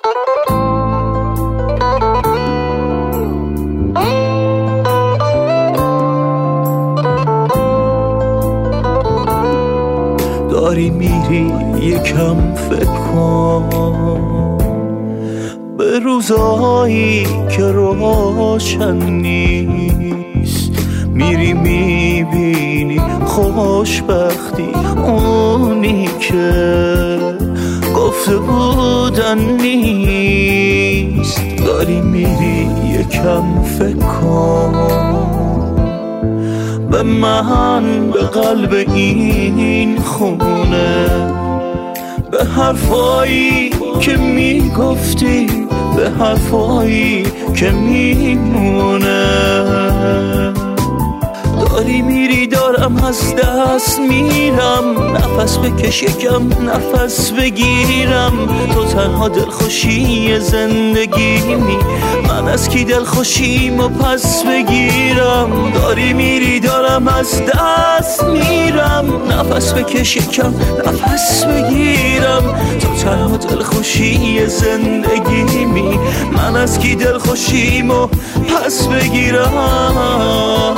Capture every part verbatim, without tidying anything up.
داری میری یکم فکر کن به روزایی که روشن نیست، میری میبینی خوشبختی اونی که گفته بودن نیست. داری میری یکم فکر کن به من، به قلب این خونه، به حرفایی که میگفتی، به حرفایی که میمونه. داری میری دارم از دست میرم، نفس بکش یکم نفس بگیرم. تو تنها دلخوشی زندگیمی، من از کی دلخوشیمو پس بگیرم. داری میری دارم از دست میرم، نفس بکش یکم نفس بگیرم. تو تنها دلخوشی زندگیمی، من از کی دلخوشیمو پس بگیرم.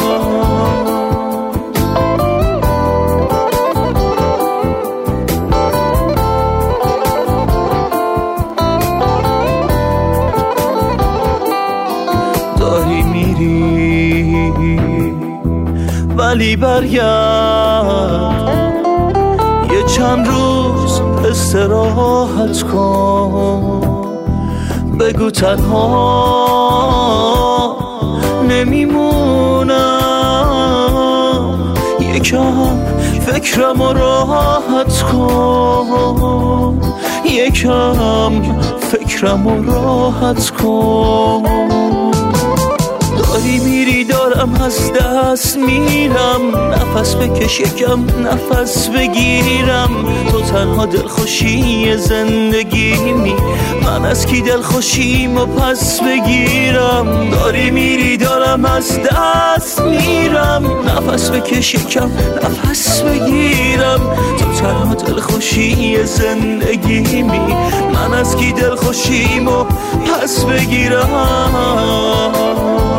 داری میری ولی برگرد، یه چند روز استراحت کن. بگو تنها نمیمونم، یکم فکرم رو راحت کن، یکم فکرم رو راحت کن. داری میری دارم از دست میرم، نفس بکش یکم نفس بگیرم. تو تنها دلخوشی زندگیمی، من از کی دلخوشیمو پس بگیرم. داری میری دارم از دست میرم، نفس بکش یکم نفس بگیرم. تو تنها دلخوشی زندگیمی، من از کی دلخوشیمو پس بگیرم.